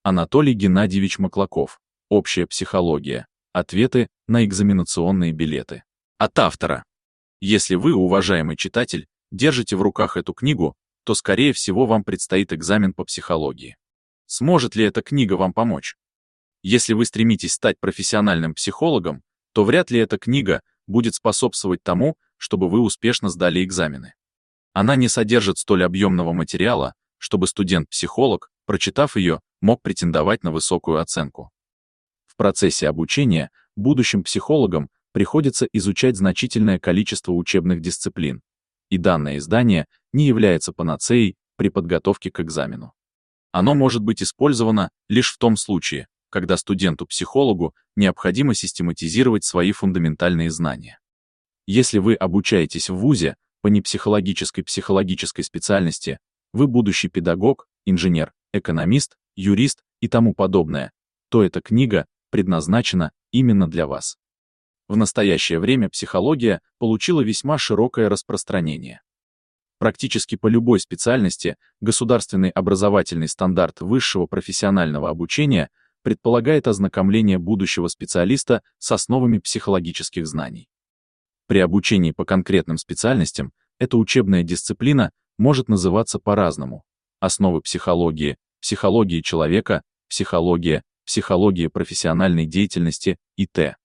Анатолий Геннадьевич Маклаков. Общая психология. Ответы на экзаменационные билеты. От автора. Если вы, уважаемый читатель, держите в руках эту книгу, то, скорее всего, вам предстоит экзамен по психологии. Сможет ли эта книга вам помочь? Если вы стремитесь стать профессиональным психологом, то вряд ли эта книга будет способствовать тому, чтобы вы успешно сдали экзамены. Она не содержит столь объемного материала, чтобы студент-психолог, прочитав ее, мог претендовать на высокую оценку. В процессе обучения будущим психологам приходится изучать значительное количество учебных дисциплин, и данное издание не является панацеей при подготовке к экзамену. Оно может быть использовано лишь в том случае, когда студенту-психологу необходимо систематизировать свои фундаментальные знания. Если вы обучаетесь в вузе по непсихологической психологической специальности, вы будущий педагог, инженер, экономист, юрист и тому подобное, то эта книга предназначена именно для вас. В настоящее время психология получила весьма широкое распространение. Практически по любой специальности государственный образовательный стандарт высшего профессионального обучения предполагает ознакомление будущего специалиста с основами психологических знаний. При обучении по конкретным специальностям эта учебная дисциплина может называться по-разному: основы психологии, психологии человека, психология профессиональной деятельности и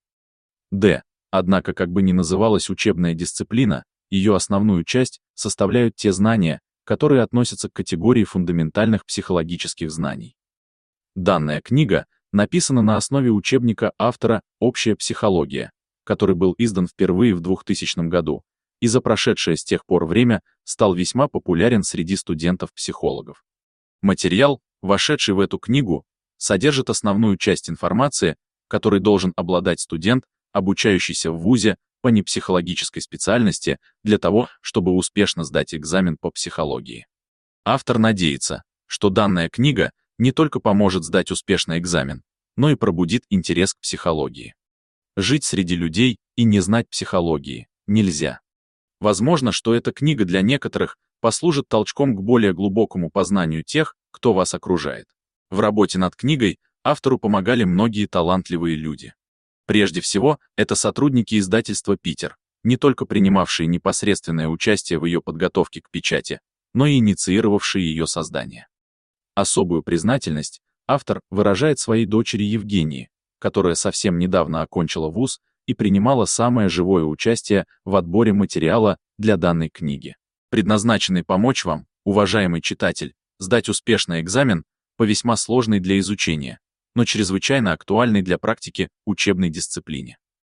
т.д. Однако, как бы ни называлась учебная дисциплина, ее основную часть составляют те знания, которые относятся к категории фундаментальных психологических знаний. Данная книга написана на основе учебника автора «Общая психология», который был издан впервые в 2000 году, и за прошедшее с тех пор время стал весьма популярен среди студентов-психологов. Материал, вошедший в эту книгу, содержит основную часть информации, которой должен обладать студент, обучающийся в вузе по непсихологической специальности для того, чтобы успешно сдать экзамен по психологии. Автор надеется, что данная книга не только поможет сдать успешно экзамен, но и пробудит интерес к психологии. Жить среди людей и не знать психологии нельзя. Возможно, что эта книга для некоторых послужит толчком к более глубокому познанию тех, кто вас окружает. В работе над книгой автору помогали многие талантливые люди. Прежде всего, это сотрудники издательства «Питер», не только принимавшие непосредственное участие в ее подготовке к печати, но и инициировавшие ее создание. Особую признательность автор выражает своей дочери Евгении, которая совсем недавно окончила вуз и принимала самое живое участие в отборе материала для данной книги, предназначенной помочь вам, уважаемый читатель, сдать успешный экзамен по весьма сложной для изучения, но чрезвычайно актуальной для практики учебной дисциплине.